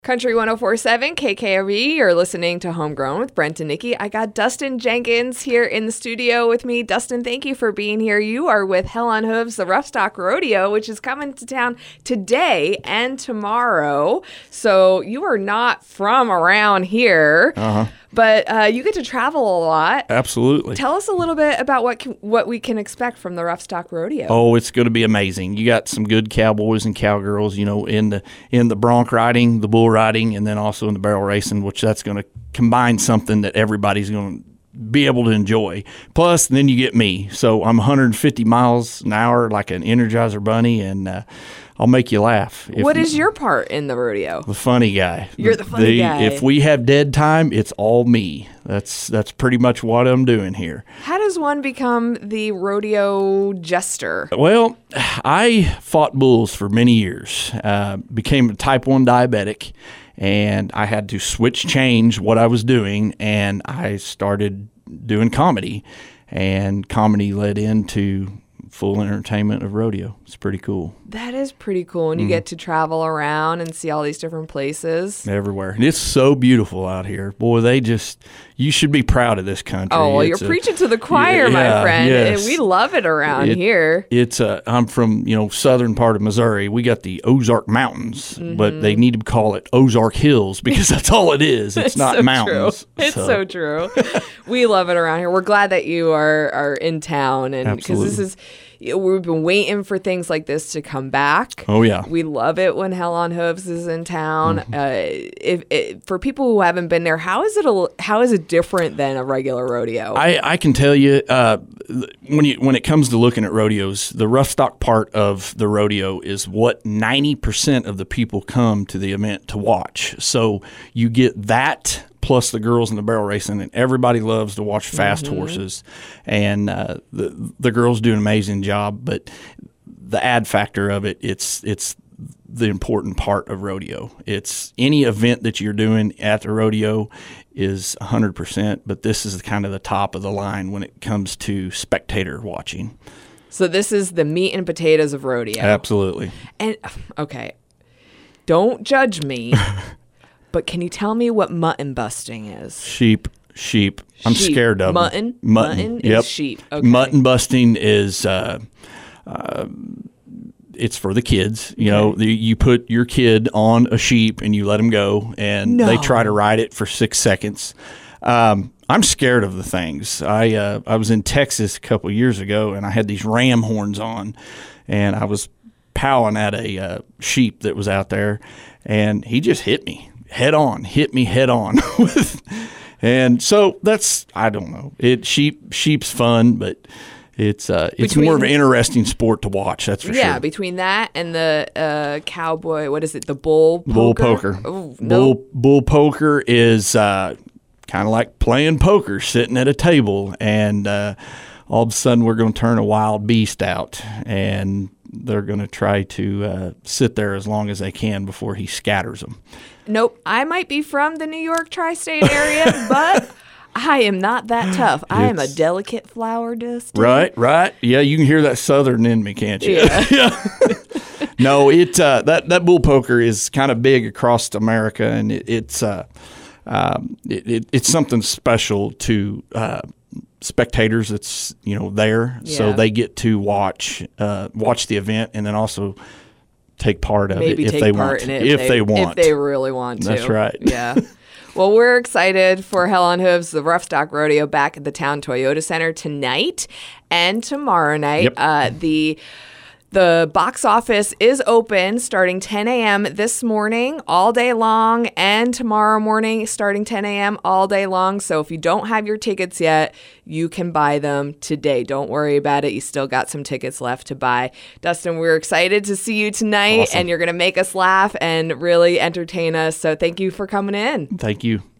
Country 104.7 KKRE, you're listening to Homegrown with Brent and Nikki. I got Dustin Jenkins here in the studio with me. Dustin, thank you for being here. You are with Hell on Hooves, the Rough Stock Rodeo, which is coming to town today and tomorrow. So you are not from around here, but you get to travel a lot. Absolutely. Tell us a little bit about what we can expect from the Rough Stock Rodeo. Oh, it's going to be amazing. You got some good cowboys and cowgirls, you know, in the bronc riding, the bull riding, and then also in the barrel racing, which that's going to combine something that everybody's going to be able to enjoy. Plus, then you get me. So I'm 150 miles an hour like an Energizer bunny, and I'll make you laugh. What is your part in the rodeo? The funny guy. You're the funny guy. If we have dead time, it's all me. That's pretty much what I'm doing here. How does one become the rodeo jester? Well, I fought bulls for many years, became a type 1 diabetic, and I had to change what I was doing, and I started doing comedy, and comedy led into full entertainment of rodeo. It's pretty cool. That is pretty cool. And you get to travel around and see all these different places. Everywhere. And it's so beautiful out here. Boy, you should be proud of this country. Oh, well, you're preaching to the choir, my friend. Yes. We love it around here. I'm from, southern part of Missouri. We got the Ozark Mountains, but they need to call it Ozark Hills because that's all it is. It's not so mountains. True. It's so true. We love it around here. We're glad that you are in town, and because we've been waiting for things like this to come back. Oh, yeah. We love it when Hell on Hooves is in town. For people who haven't been there, how is it different than a regular rodeo? I can tell you, when it comes to looking at rodeos, the rough stock part of the rodeo is what 90% of the people come to the event to watch. So you get that plus the girls in the barrel racing, and everybody loves to watch fast horses. And the girls do an amazing job, but the ad factor of it's the important part of rodeo. It's any event that you're doing at the rodeo is 100%, but this is kind of the top of the line when it comes to spectator watching. So this is the meat and potatoes of rodeo. Absolutely. And okay, don't judge me. But can you tell me what mutton busting is? Sheep. I'm scared of mutton. Them. Mutton Yep. is sheep. Okay. Mutton busting is it's for the kids. You put your kid on a sheep and you let them go, and they try to ride it for 6 seconds. I'm scared of the things. I was in Texas a couple years ago, and I had these ram horns on, and I was powing at a sheep that was out there, and he just hit me head on. And so I don't know. Sheep's fun, but it's more of an interesting sport to watch. That's for sure. Yeah, between that and the cowboy, what is it? The bull poker? Bull poker. Oh, no. Bull poker is kind of like playing poker, sitting at a table, and all of a sudden we're going to turn a wild beast out, and they're going to try to sit there as long as they can before he scatters them. Nope. I might be from the New York tri-state area, but I am not that tough. I am a delicate flower, Dustin. Right. Yeah, you can hear that southern in me, can't you? Yeah. No, that bull poker is kind of big across America, and it's something special to spectators that's there, so they get to watch the event, and then also take part of it if they want. If they really want to. That's right. Yeah. Well, we're excited for Hell on Hooves, the Rough Stock Rodeo, back at the Town Toyota Center tonight and tomorrow night. Yep. The box office is open starting 10 a.m. this morning all day long, and tomorrow morning starting 10 a.m. all day long. So if you don't have your tickets yet, you can buy them today. Don't worry about it. You still got some tickets left to buy. Dustin, we're excited to see you tonight, Awesome. And you're going to make us laugh and really entertain us. So thank you for coming in. Thank you.